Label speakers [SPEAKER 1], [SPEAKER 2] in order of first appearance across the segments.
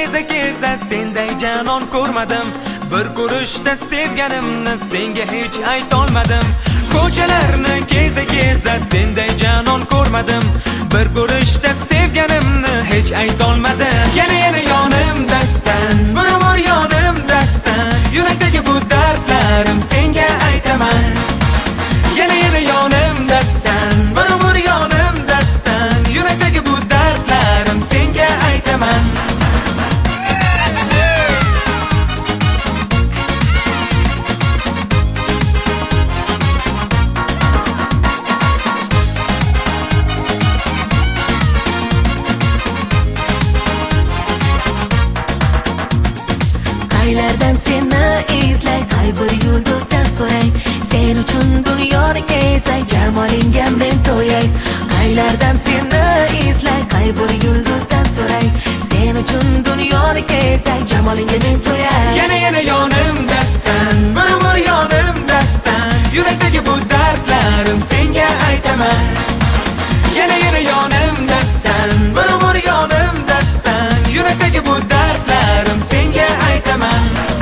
[SPEAKER 1] keza keza senday janon ko'rmadim. Bir ko'rishda sevganimni senga hech aytolmadim. Ko'chalarni keza keza senday janon ko'rmadim. Bir ko'rishda sevganimni hech aytolmadim. Yana yonimdasan, bir umr yonimdasan. Yurakdagi bu dardlarim senga aytaman. Yana yonimdasan, bir umr yonimdasan. Yurakdagi bu dardlarim senga aytaman.
[SPEAKER 2] Aylardan seni izlay, qay bir yulduzdan so'ray. Sen uchun dunyoni kezay, jamolingga men to'yay. Aylardan seni izlay, qay bir yulduzdan so'ray. Sen uchun dunyoni kezay, jamolingga men to'yay.
[SPEAKER 1] Yana yonimdasan, bir umr yonimdasan. Yurakdagi bu dardlarim senga aytaman. Yana yonimdasan, bir umr yonimdasan. Yurakdagi bu dardlarim senga aytaman.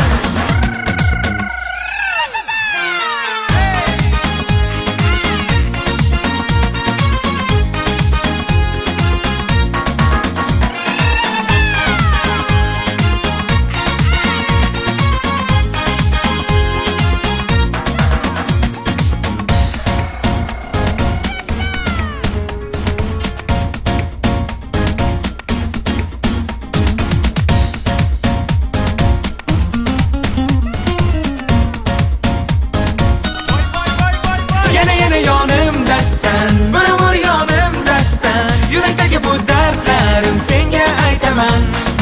[SPEAKER 1] Yana yonimdasan, bir umr yonimdasan. Yurakdagi bu dardlarim senga aytaman.